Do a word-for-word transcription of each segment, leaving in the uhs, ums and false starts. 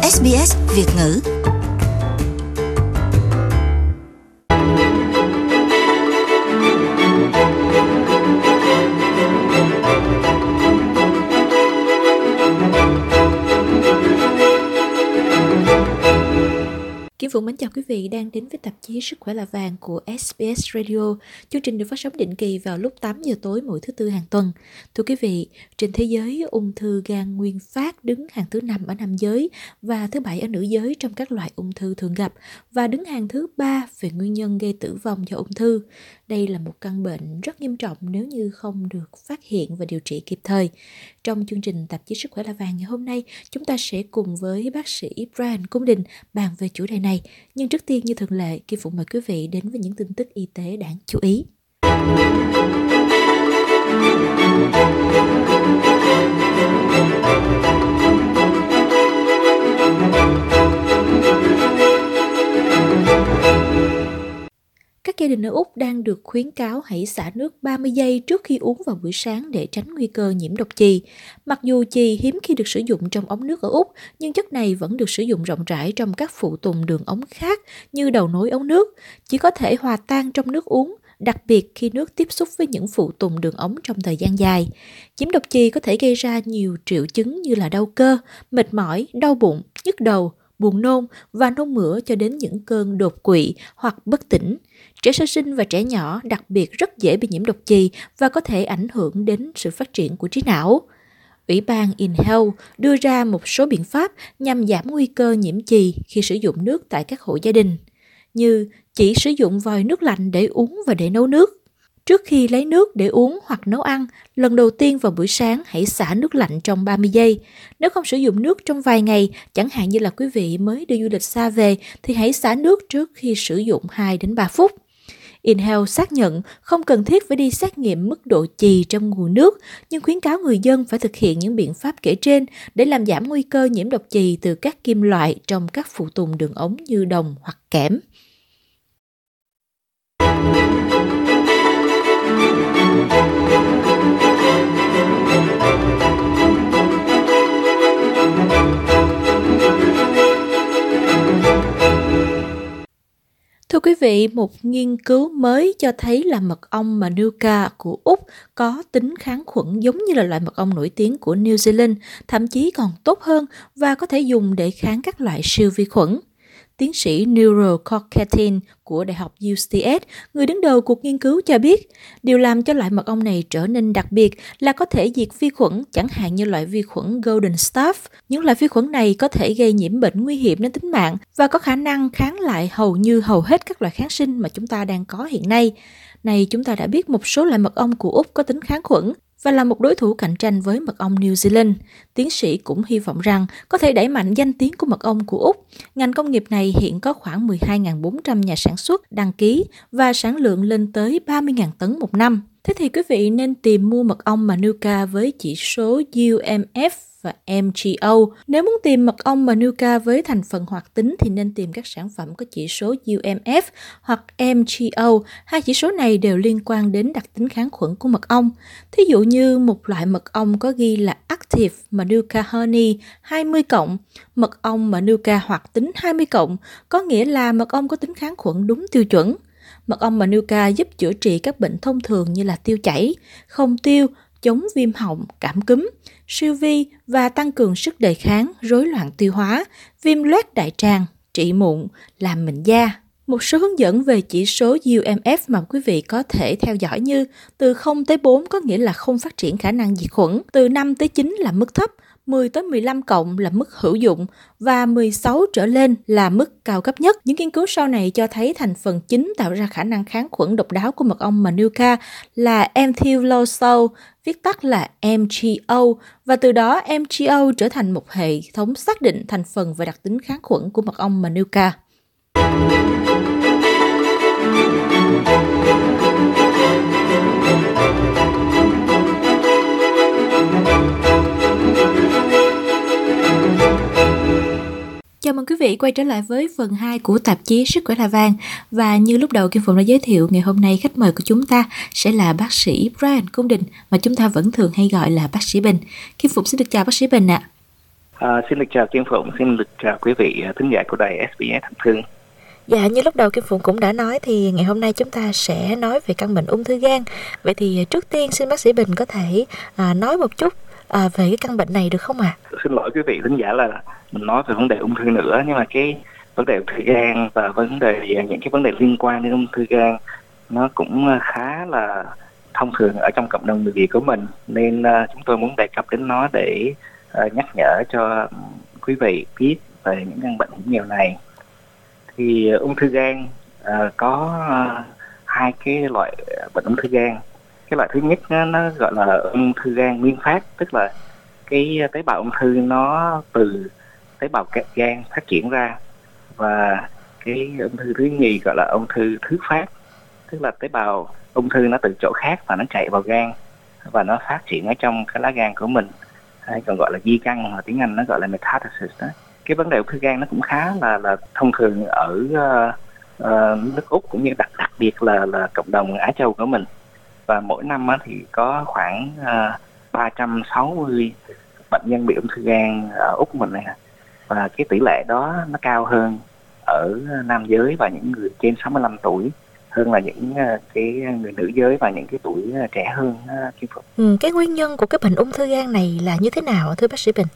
ét bê ét Việt ngữ. Kim Phụng mến chào quý vị đang đến với tạp chí Sức khỏe là vàng của ét bê ét Radio. Chương trình được phát sóng định kỳ vào lúc tám giờ tối mỗi thứ tư hàng tuần. Thưa quý vị, trên thế giới, ung thư gan nguyên phát đứng hàng thứ năm ở nam giới và thứ bảy ở nữ giới trong các loại ung thư thường gặp và đứng hàng thứ ba về nguyên nhân gây tử vong do ung thư. Đây là một căn bệnh rất nghiêm trọng nếu như không được phát hiện và điều trị kịp thời. Trong chương trình tạp chí Sức khỏe là vàng ngày hôm nay, chúng ta sẽ cùng với bác sĩ Brian Cung Đình bàn về chủ đề này. Nhưng trước tiên như thường lệ, Kim Phụng mời quý vị đến với những tin tức y tế đáng chú ý. Các gia đình ở Úc đang được khuyến cáo hãy xả nước ba mươi giây trước khi uống vào buổi sáng để tránh nguy cơ nhiễm độc chì. Mặc dù chì hiếm khi được sử dụng trong ống nước ở Úc, nhưng chất này vẫn được sử dụng rộng rãi trong các phụ tùng đường ống khác như đầu nối ống nước, chỉ có thể hòa tan trong nước uống, đặc biệt khi nước tiếp xúc với những phụ tùng đường ống trong thời gian dài. Nhiễm độc chì có thể gây ra nhiều triệu chứng như là đau cơ, mệt mỏi, đau bụng, nhức đầu, buồn nôn và nôn mửa cho đến những cơn đột quỵ hoặc bất tỉnh. Trẻ sơ sinh và trẻ nhỏ đặc biệt rất dễ bị nhiễm độc chì và có thể ảnh hưởng đến sự phát triển của trí não. Ủy ban InHealth đưa ra một số biện pháp nhằm giảm nguy cơ nhiễm chì khi sử dụng nước tại các hộ gia đình, như chỉ sử dụng vòi nước lạnh để uống và để nấu nước. Trước khi lấy nước để uống hoặc nấu ăn, lần đầu tiên vào buổi sáng hãy xả nước lạnh trong ba mươi giây. Nếu không sử dụng nước trong vài ngày, chẳng hạn như là quý vị mới đi du lịch xa về, thì hãy xả nước trước khi sử dụng hai đến ba phút. InHealth xác nhận không cần thiết phải đi xét nghiệm mức độ chì trong nguồn nước, nhưng khuyến cáo người dân phải thực hiện những biện pháp kể trên để làm giảm nguy cơ nhiễm độc chì từ các kim loại trong các phụ tùng đường ống như đồng hoặc kẽm. Thưa quý vị, một nghiên cứu mới cho thấy là mật ong Manuka của Úc có tính kháng khuẩn giống như là loại mật ong nổi tiếng của New Zealand, thậm chí còn tốt hơn và có thể dùng để kháng các loại siêu vi khuẩn. Tiến sĩ Nurul Kokhatin của Đại học u xê ét, người đứng đầu cuộc nghiên cứu cho biết, điều làm cho loại mật ong này trở nên đặc biệt là có thể diệt vi khuẩn, chẳng hạn như loại vi khuẩn Golden Staph. Những loại vi khuẩn này có thể gây nhiễm bệnh nguy hiểm đến tính mạng và có khả năng kháng lại hầu như hầu hết các loại kháng sinh mà chúng ta đang có hiện nay. Này, chúng ta đã biết một số loại mật ong của Úc có tính kháng khuẩn và là một đối thủ cạnh tranh với mật ong New Zealand. Tiến sĩ cũng hy vọng rằng có thể đẩy mạnh danh tiếng của mật ong của Úc. Ngành công nghiệp này hiện có khoảng mười hai nghìn bốn trăm nhà sản xuất đăng ký và sản lượng lên tới ba mươi nghìn tấn một năm. Thế thì quý vị nên tìm mua mật ong Manuka với chỉ số u em ép và em giê o. Nếu muốn tìm mật ong Manuka với thành phần hoạt tính thì nên tìm các sản phẩm có chỉ số u em ép hoặc em giê o. Hai chỉ số này đều liên quan đến đặc tính kháng khuẩn của mật ong. Thí dụ như một loại mật ong có ghi là Active Manuka Honey hai mươi cộng, mật ong Manuka hoạt tính hai mươi cộng, có nghĩa là mật ong có tính kháng khuẩn đúng tiêu chuẩn. Mật ong Manuka giúp chữa trị các bệnh thông thường như là tiêu chảy, không tiêu, chống viêm họng, cảm cúm, siêu vi và tăng cường sức đề kháng, rối loạn tiêu hóa, viêm loét đại tràng, trị mụn, làm mịn da. Một số hướng dẫn về chỉ số u em ép mà quý vị có thể theo dõi như từ không tới bốn có nghĩa là không phát triển khả năng diệt khuẩn, từ năm tới chín là mức thấp, mười tới mười lăm cộng là mức hữu dụng và mười sáu trở lên là mức cao cấp nhất. Những nghiên cứu sau này cho thấy thành phần chính tạo ra khả năng kháng khuẩn độc đáo của mật ong Manuka là methyllosol, viết tắt là em giê o, và từ đó em giê o trở thành một hệ thống xác định thành phần và đặc tính kháng khuẩn của mật ong Manuka. Chào mừng quý vị quay trở lại với phần hai của tạp chí Sức khỏe là vàng. Và như lúc đầu Kim Phụng đã giới thiệu, ngày hôm nay khách mời của chúng ta sẽ là bác sĩ Brian Cung Đình, mà chúng ta vẫn thường hay gọi là bác sĩ Bình. Kim Phụng xin được chào bác sĩ Bình ạ. À, xin được chào Kim Phụng, xin được chào quý vị thính giả của đài ét bê ét Thân Thương. Dạ, như lúc đầu Kim Phụng cũng đã nói thì ngày hôm nay chúng ta sẽ nói về căn bệnh ung thư gan. Vậy thì trước tiên xin bác sĩ Bình có thể à, nói một chút à, về cái căn bệnh này được không ạ? À? Xin lỗi quý vị thính giả là mình nói về vấn đề ung thư nữa, nhưng mà cái vấn đề ung thư gan và vấn đề những cái vấn đề liên quan đến ung thư gan nó cũng khá là thông thường ở trong cộng đồng người Việt của mình, nên uh, chúng tôi muốn đề cập đến nó để uh, nhắc nhở cho quý vị biết về những căn bệnh hiểm nghèo này. Thì uh, ung thư gan uh, có uh, hai cái loại bệnh ung thư gan. Cái loại thứ nhất nó, nó gọi là ung thư gan nguyên phát, tức là cái tế bào ung thư nó từ tế bào gan phát triển ra, và cái ung thư thứ nhì gọi là ung thư thứ phát, tức là tế bào ung thư nó từ chỗ khác và nó chạy vào gan và nó phát triển ở trong cái lá gan của mình, hay còn gọi là di căn, mà tiếng Anh nó gọi là metastasis đó. Cái vấn đề ung thư gan nó cũng khá là là thông thường ở uh, uh, nước Úc, cũng như đặc đặc biệt là là cộng đồng Á Châu của mình. Và mỗi năm á, thì có khoảng uh, ba trăm sáu mươi bệnh nhân bị ung thư gan ở Úc mình này, và cái tỷ lệ đó nó cao hơn ở nam giới và những người trên sáu mươi lăm tuổi hơn là những cái người nữ giới và những cái tuổi trẻ hơn. Ừ, cái nguyên nhân của cái bệnh ung thư gan này là như thế nào thưa bác sĩ Bình?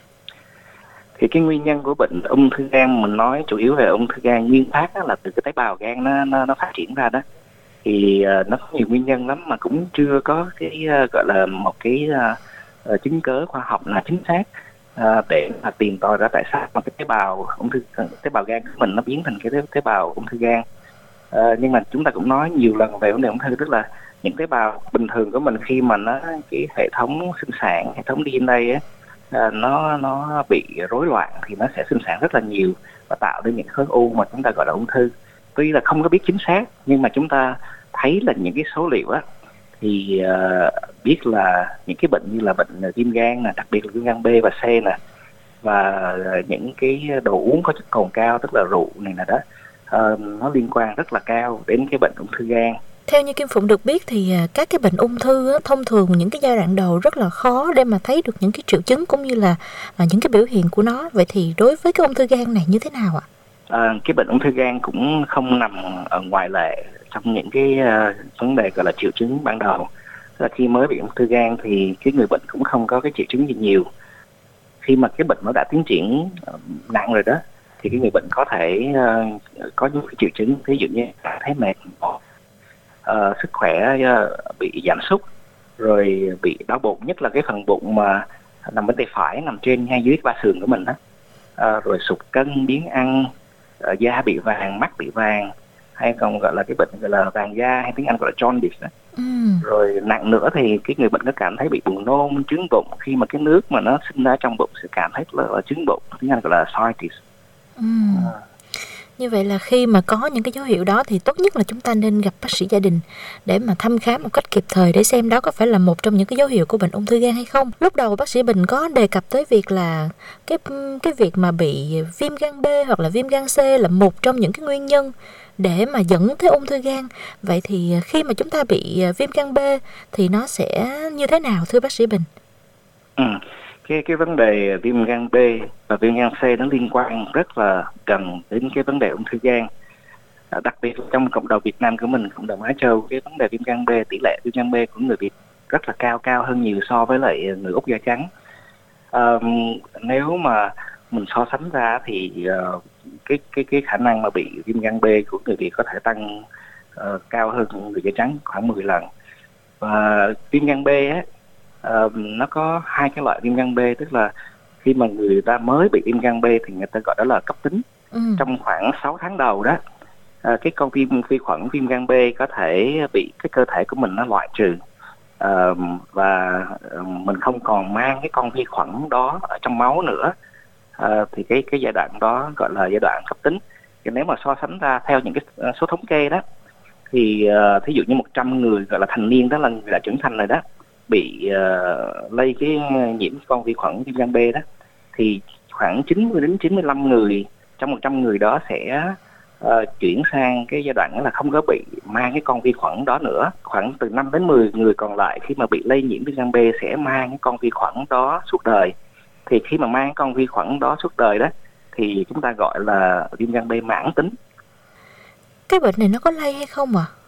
Thì cái nguyên nhân của bệnh ung thư gan mình nói chủ yếu về ung thư gan nguyên phát đó, là từ cái tế bào gan nó nó, nó phát triển ra đó. Thì uh, nó có nhiều nguyên nhân lắm mà cũng chưa có cái uh, gọi là một cái uh, uh, chứng cớ khoa học là chính xác uh, để mà tìm tòi ra tại sao mà cái tế bào ung thư tế bào gan của mình nó biến thành cái tế, tế bào ung thư gan. Uh, nhưng mà chúng ta cũng nói nhiều lần về vấn đề ung thư, tức là những tế bào bình thường của mình khi mà nó cái hệ thống sinh sản, hệ thống đê en a ấy, uh, nó nó bị rối loạn thì nó sẽ sinh sản rất là nhiều và tạo nên những khối u mà chúng ta gọi là ung thư. Tuy là không có biết chính xác, nhưng mà chúng ta thấy là những cái số liệu á thì uh, biết là những cái bệnh như là bệnh viêm gan nè, đặc biệt là viêm gan B và C nè, và uh, những cái đồ uống có chất cồn cao, tức là rượu này nè đó, uh, nó liên quan rất là cao đến cái bệnh ung thư gan. Theo như Kim Phụng được biết thì các cái bệnh ung thư á, thông thường những cái giai đoạn đầu rất là khó để mà thấy được những cái triệu chứng cũng như là à, những cái biểu hiện của nó. Vậy thì đối với cái ung thư gan này như thế nào ạ? À, cái bệnh ung thư gan cũng không nằm ở ngoại lệ trong những cái uh, vấn đề gọi là triệu chứng ban đầu. Là khi mới bị ung thư gan thì cái người bệnh cũng không có cái triệu chứng gì nhiều. Khi mà cái bệnh nó đã tiến triển uh, nặng rồi đó thì cái người bệnh có thể uh, có những cái triệu chứng, ví dụ như thấy mệt mỏi, uh, sức khỏe uh, bị giảm sút, rồi bị đau bụng, nhất là cái phần bụng mà nằm bên tay phải, nằm trên ngay dưới ba sườn của mình đó, uh, rồi sụt cân, biếng ăn, uh, da bị vàng, mắt bị vàng, hay còn gọi là cái bệnh gọi là vàng da, hay tiếng Anh gọi là jaundice đó. Ừ. Rồi nặng nữa thì cái người bệnh có cảm thấy bị buồn nôn, trướng bụng, khi mà cái nước mà nó sinh ra trong bụng sẽ cảm thấy là, là trướng bụng, tiếng Anh gọi là ascites. Ừ. À. Như vậy là khi mà có những cái dấu hiệu đó thì tốt nhất là chúng ta nên gặp bác sĩ gia đình để mà thăm khám một cách kịp thời để xem đó có phải là một trong những cái dấu hiệu của bệnh ung thư gan hay không. Lúc đầu bác sĩ Bình có đề cập tới việc là cái cái việc mà bị viêm gan B hoặc là viêm gan C là một trong những cái nguyên nhân để mà dẫn tới ung thư gan. Vậy thì khi mà chúng ta bị viêm gan B thì nó sẽ như thế nào thưa bác sĩ Bình? Ừ. Cái, cái vấn đề viêm gan B và viêm gan C nó liên quan rất là gần đến cái vấn đề ung thư gan. À, đặc biệt trong cộng đồng Việt Nam của mình, cộng đồng Á Châu, cái vấn đề viêm gan B, tỷ lệ viêm gan B của người Việt rất là cao, cao hơn nhiều so với lại người Úc da trắng. À, nếu mà mình so sánh ra thì uh, cái cái cái khả năng mà bị viêm gan B của người Việt có thể tăng uh, cao hơn người da trắng khoảng mười lần. Và viêm gan B á, Uh, nó có hai cái loại viêm gan B, tức là khi mà người ta mới bị viêm gan B thì người ta gọi đó là cấp tính. Ừ. Trong khoảng sáu tháng đầu đó, uh, cái con viêm vi khuẩn viêm gan B có thể bị cái cơ thể của mình nó loại trừ, uh, và uh, mình không còn mang cái con vi khuẩn đó ở trong máu nữa. Uh, thì cái cái giai đoạn đó gọi là giai đoạn cấp tính. Thì nếu mà so sánh ra theo những cái số thống kê đó thì uh, thí dụ như một trăm người gọi là thành niên, đó là người đã trưởng thành rồi đó, bị uh, lây cái nhiễm con vi khuẩn viêm gan B đó, thì khoảng chín mươi đến chín mươi lăm người trong một trăm người đó sẽ uh, chuyển sang cái giai đoạn đó là không có bị mang cái con vi khuẩn đó nữa. Khoảng từ năm đến mười người còn lại khi mà bị lây nhiễm viêm gan B sẽ mang cái con vi khuẩn đó suốt đời. Thì khi mà mang con vi khuẩn đó suốt đời đó thì chúng ta gọi là viêm gan B mãn tính. Cái bệnh này nó có lây hay không ạ? À?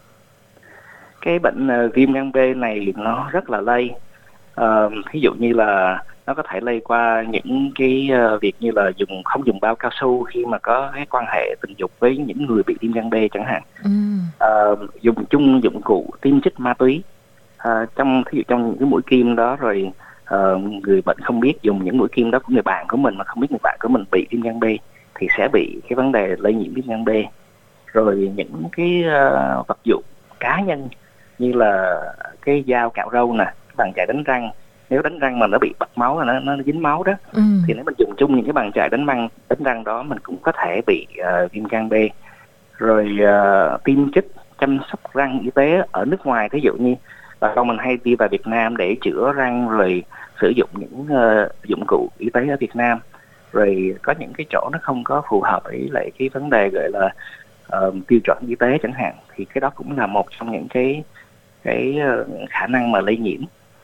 Cái bệnh uh, viêm gan B này nó rất là lây. Uh, ví dụ như là nó có thể lây qua những cái uh, việc như là dùng không dùng bao cao su khi mà có cái quan hệ tình dục với những người bị viêm gan B chẳng hạn. Ừ. Uh, dùng chung dụng cụ tiêm chích ma túy uh, trong ví dụ trong những cái mũi kim đó, rồi uh, người bệnh không biết dùng những mũi kim đó của người bạn của mình mà không biết người bạn của mình bị viêm gan B thì sẽ bị cái vấn đề lây nhiễm viêm gan B. Rồi những cái uh, vật dụng cá nhân như là cái dao cạo râu nè, bàn chải đánh răng, nếu đánh răng mà nó bị bật máu, nó nó dính máu đó, ừ. thì nếu mình dùng chung những cái bàn chải đánh răng đánh răng đó mình cũng có thể bị uh, viêm gan B. Rồi uh, tiêm chích chăm sóc răng y tế ở nước ngoài, thí dụ như bà con mình hay đi vào Việt Nam để chữa răng, rồi sử dụng những uh, dụng cụ y tế ở Việt Nam, rồi có những cái chỗ nó không có phù hợp với lại cái vấn đề gọi là uh, tiêu chuẩn y tế chẳng hạn, thì cái đó cũng là một trong những cái cái uh, khả năng mà lây nhiễm.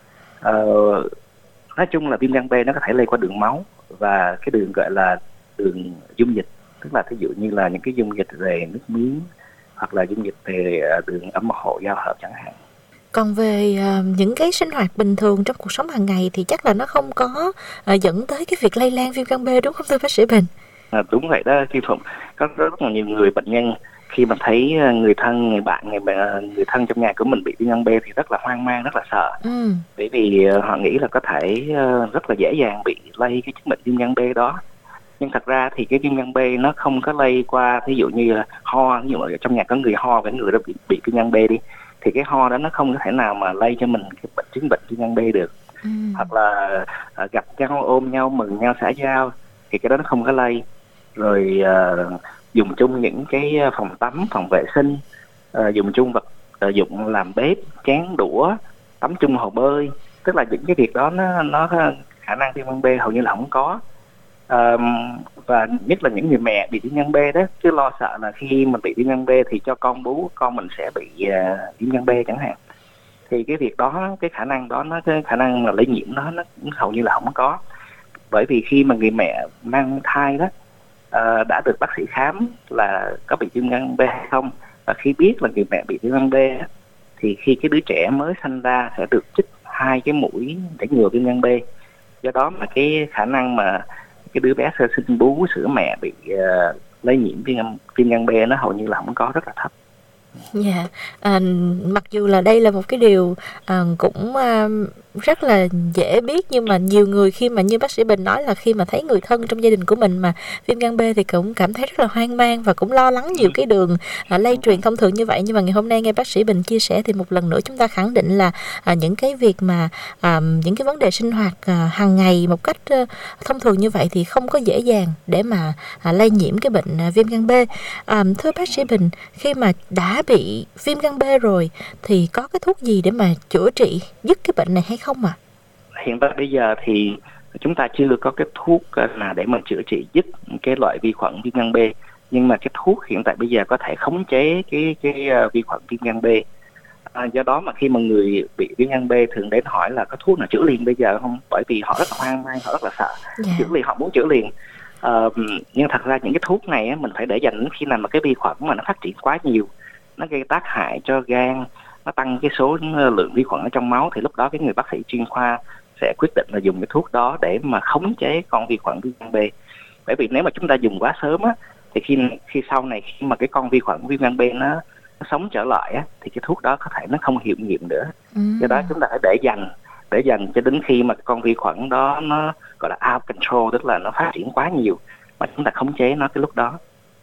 Uh, nói chung là viêm gan B nó có thể lây qua đường máu và cái đường gọi là đường dung dịch, tức là ví dụ như là những cái dung dịch về nước miếng hoặc là dung dịch về đường âm hộ giao hợp chẳng hạn. Còn về uh, những cái sinh hoạt bình thường trong cuộc sống hàng ngày thì chắc là nó không có uh, dẫn tới cái việc lây lan viêm gan B đúng không thưa bác sĩ Bình? À, đúng vậy đó Kim Phụng. Có rất là nhiều người bệnh nhân khi mà thấy người thân, người bạn, người, người thân trong nhà của mình bị viêm gan B thì rất là hoang mang, rất là sợ. Ừ. Bởi vì họ nghĩ là có thể rất là dễ dàng bị lây cái chứng bệnh viêm gan B đó. Nhưng thật ra thì cái viêm gan B nó không có lây qua, ví dụ như là ho, ví dụ ở trong nhà có người ho với người đó bị, bị viêm gan B đi, thì cái ho đó nó không có thể nào mà lây cho mình cái bệnh chứng bệnh viêm gan B được. Ừ. Hoặc là uh, gặp nhau, ôm nhau, mừng nhau, xã giao thì cái đó nó không có lây. Rồi uh, dùng chung những cái phòng tắm, phòng vệ sinh, uh, dùng chung vật uh, dụng làm bếp, chén đũa, tắm chung hồ bơi, tức là những cái việc đó nó nó khả năng viêm gan B hầu như là không có. Uh, và nhất là những người mẹ bị viêm gan B đó, chứ lo sợ là khi mình bị viêm gan B thì cho con bú, con mình sẽ bị uh, viêm gan B chẳng hạn. Thì cái việc đó, cái khả năng đó, nó cái khả năng mà lây nhiễm đó nó cũng hầu như là không có. Bởi vì khi mà người mẹ mang thai đó uh, đã được bác sĩ khám là có bị viêm gan B hay không, và khi biết là người mẹ bị viêm gan B đó, thì khi cái đứa trẻ mới sanh ra sẽ được chích hai cái mũi để ngừa viêm gan B. Do đó mà cái khả năng mà cái đứa bé sơ sinh bú sữa mẹ bị uh, lây nhiễm viêm gan, viêm gan B nó hầu như là không có, rất là thấp. Dạ, yeah. à, mặc dù là đây là một cái điều à, cũng à, rất là dễ biết, nhưng mà nhiều người khi mà như bác sĩ Bình nói là khi mà thấy người thân trong gia đình của mình mà viêm gan B thì cũng cảm thấy rất là hoang mang và cũng lo lắng nhiều cái đường à, lây truyền thông thường như vậy. Nhưng mà ngày hôm nay nghe bác sĩ Bình chia sẻ thì một lần nữa chúng ta khẳng định là à, những cái việc mà à, những cái vấn đề sinh hoạt à, hàng ngày một cách à, thông thường như vậy thì không có dễ dàng để mà à, lây nhiễm cái bệnh à, viêm gan B. À, thưa bác sĩ Bình, khi mà đã bị viêm gan B rồi thì có cái thuốc gì để mà chữa trị dứt cái bệnh này hay không ạ? À? Hiện tại bây giờ thì chúng ta chưa có cái thuốc nào để mà chữa trị dứt cái loại vi khuẩn viêm gan B, nhưng mà cái thuốc hiện tại bây giờ có thể khống chế cái cái vi khuẩn viêm gan B. À, do đó mà khi mà người bị viêm gan B thường đến hỏi là có thuốc nào chữa liền bây giờ không, bởi vì họ rất là hoang mang, họ rất là sợ. Yeah. Chữa liền, họ muốn chữa liền. Uh, nhưng thật ra những cái thuốc này á, mình phải để dành khi nào mà cái vi khuẩn mà nó phát triển quá nhiều, nó gây tác hại cho gan, nó tăng cái số lượng vi khuẩn ở trong máu, thì lúc đó cái người bác sĩ chuyên khoa sẽ quyết định là dùng cái thuốc đó để mà khống chế con vi khuẩn viêm gan B. Bởi vì nếu mà chúng ta dùng quá sớm á, thì khi khi sau này khi mà cái con vi khuẩn viêm gan B nó, nó sống trở lại á, thì cái thuốc đó có thể nó không hiệu nghiệm nữa. Ừ. Do đó chúng ta phải để dành để dành cho đến khi mà con vi khuẩn đó nó gọi là out control, tức là nó phát triển quá nhiều mà chúng ta khống chế nó cái lúc đó.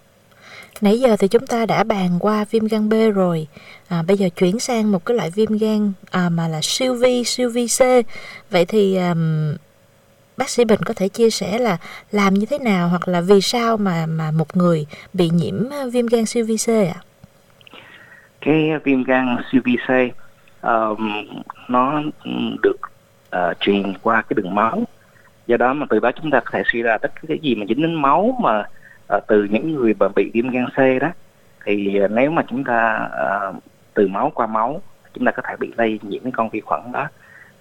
Nãy giờ thì chúng ta đã bàn qua viêm gan B rồi, à, bây giờ chuyển sang một cái loại viêm gan à, mà là siêu vi, siêu vi C. Vậy thì um, bác sĩ Bình có thể chia sẻ là làm như thế nào hoặc là vì sao mà mà một người bị nhiễm viêm gan siêu vi C ạ? À? Cái viêm gan siêu vi C uh, nó được uh, truyền qua cái đường máu, do đó mà từ đó chúng ta có thể suy ra tất cả cái gì mà dính đến máu mà uh, từ những người mà bị viêm gan C đó, thì uh, nếu mà chúng ta uh, từ máu qua máu chúng ta có thể bị lây nhiễm cái con vi khuẩn đó.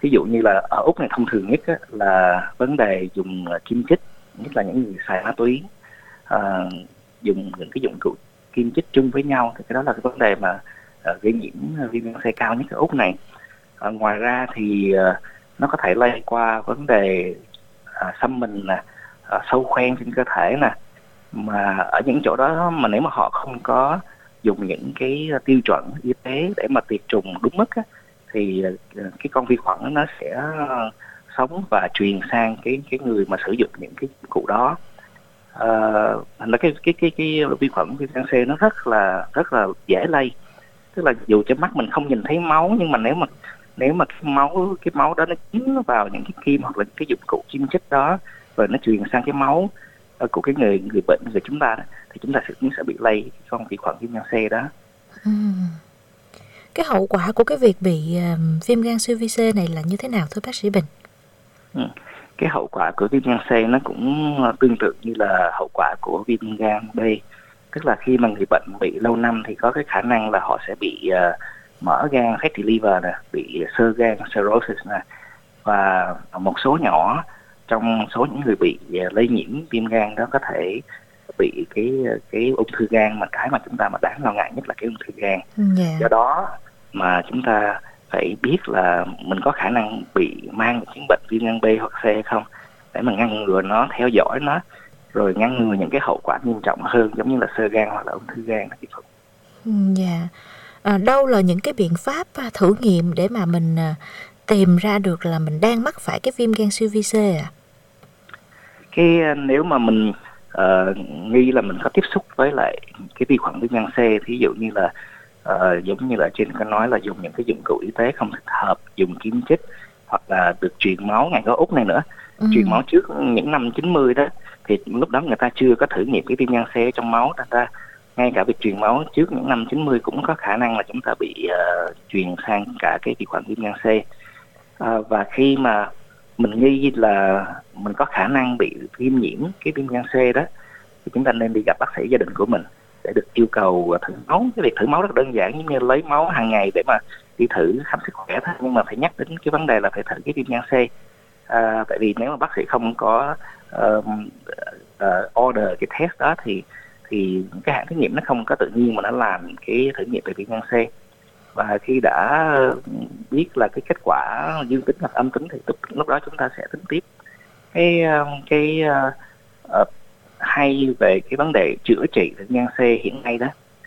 Ví dụ như là ở Úc này thông thường nhất á, là vấn đề dùng kim chích, nhất là những người xài ma túy, à, dùng những cái dụng cụ kim chích chung với nhau, thì cái đó là cái vấn đề mà à, gây nhiễm viêm gan C cao nhất ở Úc này. À, ngoài ra thì à, nó có thể lây qua vấn đề à, xăm mình nè, à, sâu khoen trên cơ thể nè, mà ở những chỗ đó mà nếu mà họ không có dùng những cái tiêu chuẩn y tế để mà tiệt trùng đúng mức á, thì cái con vi khuẩn nó sẽ sống và truyền sang cái cái người mà sử dụng những cái cụ đó. À, là cái cái cái cái vi khuẩn viêm gan C nó rất là rất là dễ lây, tức là dù cho mắt mình không nhìn thấy máu, nhưng mà nếu mà nếu mà cái máu cái máu đó nó dính vào những cái kim hoặc là cái dụng cụ kim chích đó, rồi nó truyền sang cái máu của cái người người bệnh, người chúng ta đó, thì chúng ta sẽ cũng sẽ bị lây cái con vi khuẩn viêm gan C đó. Ừ. Cái hậu quả của cái việc bị uh, viêm gan siêu vi C này là như thế nào thưa bác sĩ Bình? Ừ. Cái hậu quả của viêm gan C nó cũng tương tự như là hậu quả của viêm gan B, tức là khi mà người bệnh bị lâu năm thì có cái khả năng là họ sẽ bị uh, mỡ gan fatty liver nè, bị xơ gan cirrhosis nè, và một số nhỏ trong số những người bị uh, lây nhiễm viêm gan đó có thể bị cái cái ung thư gan, mà cái mà chúng ta mà đáng lo ngại nhất là cái ung thư gan. Yeah. Do đó mà chúng ta phải biết là mình có khả năng bị mang chứng bệnh viêm gan B hoặc C hay không, để mà ngăn ngừa nó, theo dõi nó, rồi ngăn ngừa những cái hậu quả nghiêm trọng hơn giống như là xơ gan hoặc là ung thư gan. Dạ. À, đâu là những cái biện pháp thử nghiệm để mà mình à, tìm ra được là mình đang mắc phải cái viêm gan siêu vi C ạ? À? Cái nếu mà mình uh, nghi là mình có tiếp xúc với lại cái vi khuẩn viêm gan C, thí dụ như là uh, giống như là trên có nói là dùng những cái dụng cụ y tế không thích hợp, dùng kim chích, hoặc là được truyền máu, ngày có Úc này nữa, ừ. truyền máu trước những năm chín mươi đó, thì lúc đó người ta chưa có thử nghiệm cái viêm gan C ở trong máu, thành ra ngay cả việc truyền máu trước những năm chín mươi cũng có khả năng là chúng ta bị uh, truyền sang cả cái vi khuẩn viêm gan C. Uh, và khi mà mình nghi là mình có khả năng bị viêm nhiễm cái viêm gan C đó, thì chúng ta nên đi gặp bác sĩ gia đình của mình để được yêu cầu thử máu. Cái việc thử máu rất đơn giản, giống như lấy máu hàng ngày để mà đi thử khám sức khỏe thôi, nhưng mà phải nhắc đến cái vấn đề là phải thử cái viêm gan C. À, tại vì nếu mà bác sĩ không có uh, uh, order cái test đó thì thì cái hãng thử nghiệm nó không có tự nhiên mà nó làm cái thử nghiệm về viêm gan C. Và khi đã biết là cái kết quả dương tính hoặc âm tính thì lúc đó chúng ta sẽ tính tiếp. Cái cái uh, uh, hay về cái vấn đề chữa trị viêm gan C hiện nay đó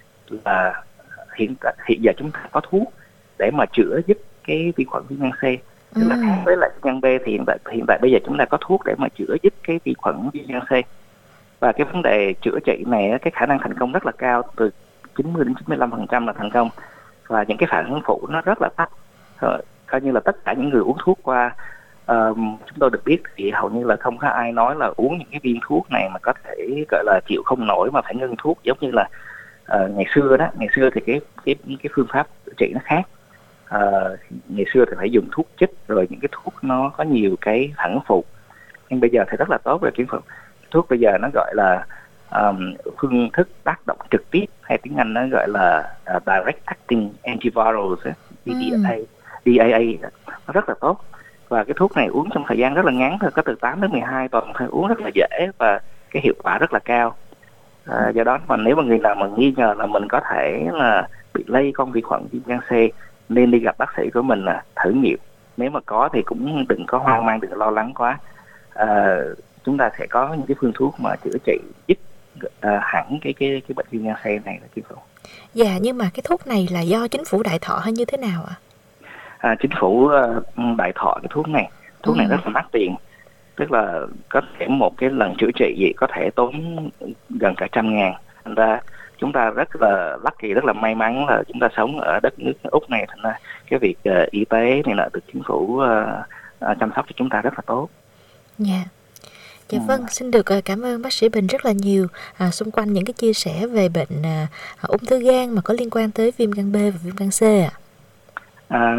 là hiện tại hiện giờ chúng ta có thuốc để mà chữa giúp cái vi khuẩn viêm gan C. Tức là khác với lại viêm gan B thì hiện tại hiện tại bây giờ chúng ta có thuốc để mà chữa giúp cái vi khuẩn viêm gan C. Và cái vấn đề chữa trị này, cái khả năng thành công rất là cao, từ chín mươi đến chín mươi lăm phần trăm là thành công, và những cái phản ứng phụ nó rất là thấp. Coi như là tất cả những người uống thuốc qua uh, chúng tôi được biết thì hầu như là không có ai nói là uống những cái viên thuốc này mà có thể gọi là chịu không nổi mà phải ngưng thuốc, giống như là uh, ngày xưa đó. Ngày xưa thì cái cái cái phương pháp trị nó khác. Uh, ngày xưa thì phải dùng thuốc chích, rồi những cái thuốc nó có nhiều cái phản ứng phụ, nhưng bây giờ thì rất là tốt về cái thuốc. Bây giờ nó gọi là um, phương thức tác động trực tiếp, hay tiếng Anh nó gọi là uh, direct acting antivirals, D A A, D A A, nó rất là tốt. Và cái thuốc này uống trong thời gian rất là ngắn thôi, có từ tám đến mười hai tuần thôi, uống rất là dễ và cái hiệu quả rất là cao. À, do đó mà nếu mà người nào mà nghi ngờ là mình có thể là bị lây con vi khuẩn viêm gan C, nên đi gặp bác sĩ của mình là thử nghiệm. Nếu mà có thì cũng đừng có hoang mang, đừng có lo lắng quá. À, chúng ta sẽ có những cái phương thuốc mà chữa trị giúp à, hẳn cái cái cái bệnh viêm gan C này là Kim Phụng. Dạ, nhưng mà cái thuốc này là do chính phủ đại thọ hay như thế nào ạ? À, chính phủ uh, đại thọ cái thuốc này. Thuốc ừ. này rất là mắc tiền, tức là có thể một cái lần chữa trị gì có thể tốn gần cả trăm ngàn. Thành ra chúng ta rất là lucky, rất là may mắn là chúng ta sống ở đất nước Úc này, thành ra cái việc uh, y tế này là được chính phủ uh, uh, chăm sóc cho chúng ta rất là tốt. Dạ. Dạ vâng, xin được cảm ơn bác sĩ Bình rất là nhiều à, xung quanh những cái chia sẻ về bệnh à, ung thư gan mà có liên quan tới viêm gan B và viêm gan C ạ. À,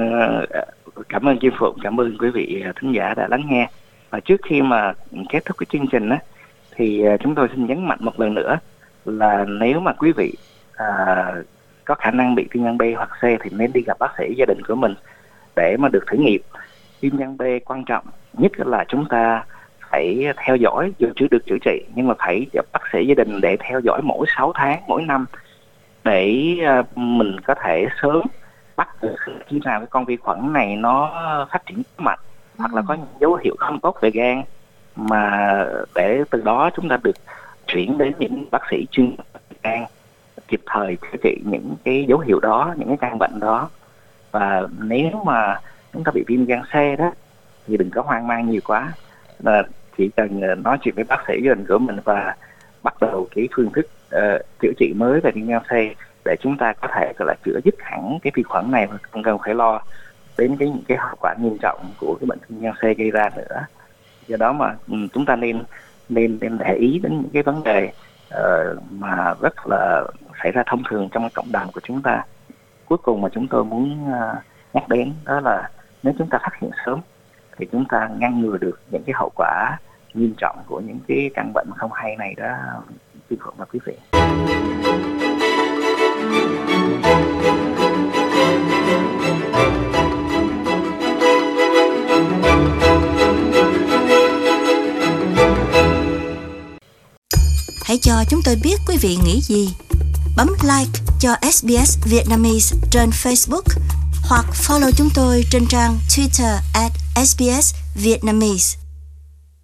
cảm ơn Kim Phụng, cảm ơn quý vị thính giả đã lắng nghe. Và trước khi mà kết thúc cái chương trình á, thì chúng tôi xin nhấn mạnh một lần nữa là nếu mà quý vị à, có khả năng bị viêm gan B hoặc C thì nên đi gặp bác sĩ gia đình của mình để mà được thử nghiệm. viêm gan B quan trọng nhất là chúng ta phải theo dõi, dù chưa được chữa trị nhưng mà phải gặp bác sĩ gia đình để theo dõi mỗi sáu tháng, mỗi năm, để mình có thể sớm bắt được khi nào cái con vi khuẩn này nó phát triển mạnh, ừ. hoặc là có những dấu hiệu không tốt về gan, mà để từ đó chúng ta được chuyển đến những bác sĩ chuyên gan kịp thời chữa trị những cái dấu hiệu đó, những cái căn bệnh đó. Và nếu mà chúng ta bị viêm gan C đó thì đừng có hoang mang nhiều quá, là chỉ cần nói chuyện với bác sĩ gia đình của mình và bắt đầu cái phương thức uh, chữa trị mới về viêm gan C để chúng ta có thể gọi là chữa dứt hẳn cái vi khuẩn này và không cần phải lo đến cái những cái hậu quả nghiêm trọng của cái bệnh viêm gan C gây ra nữa. Do đó mà um, chúng ta nên nên nên để ý đến những cái vấn đề uh, mà rất là xảy ra thông thường trong cộng đồng của chúng ta. Cuối cùng mà chúng tôi muốn uh, nhắc đến đó là nếu chúng ta phát hiện sớm thì chúng ta ngăn ngừa được những cái hậu quả nghiêm trọng của những cái căn bệnh không hay này đó, quý vị và quý vị. Hãy cho chúng tôi biết quý vị nghĩ gì. Bấm like cho ét bê ét Vietnamese trên Facebook hoặc follow chúng tôi trên trang Twitter at ét bê ét Vietnamese.